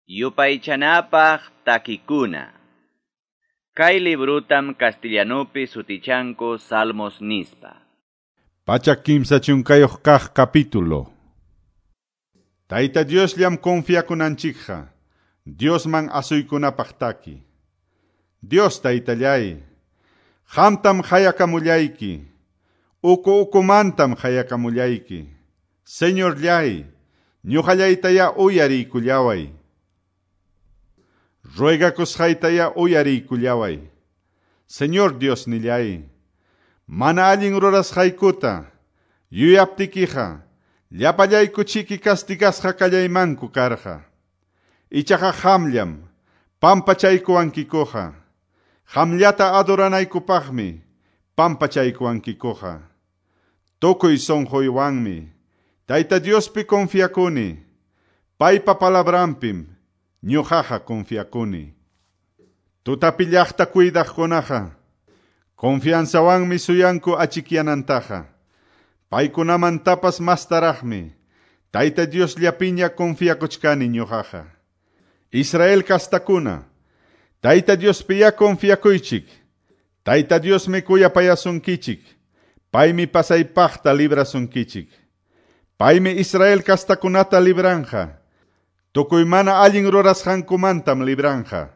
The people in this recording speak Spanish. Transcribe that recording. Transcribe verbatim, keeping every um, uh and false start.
Yupaychanapaq takikuna. Kay librutam castellanopi sutichanku Salmos nispa. Pachak kimsa chunkayoq kaq capítulo. Tayta Dios llam confiakunanchikqa, Dios man asuykunapaq taki. Dios taytallay, qamtam hayakamullayki, uku ukumantam hayakamullayki. Señor llay, ñuqallaytaya uyariykullaway. Ruegakusqaytaya uyariykullaway. Señor Dios nillay, mana allin rurasqaykuta, yuyaptikiqa, llapallaykuchiki castigasqa kallaymanku karqa. Ichaqa qamllam, pampachaykuwankikuqa. Qamllata adoranaykupaqmi, pampachaykuwankikuqa. Tukuy sonquywanmi, Tayta Diospi confiakuni, paypa palabrampim, ñuqaqa confiakuni. Tutapillaqta cuidaqkunaqa, confianzawanmi suyanku achikyanantaqa. Paykunamantapas mastaraqmi, Tayta Dios llapiña confiakuchkani ñuqaqa. Israel kastakuna, Tayta Diospiya confiakuychik, Tayta Diosmi kuyapayasunkichik, paymi pasaypaqta librasunkichik. Paymi Israel kastakunata libranja, tukuy mana allin rurasqankumantam libranja.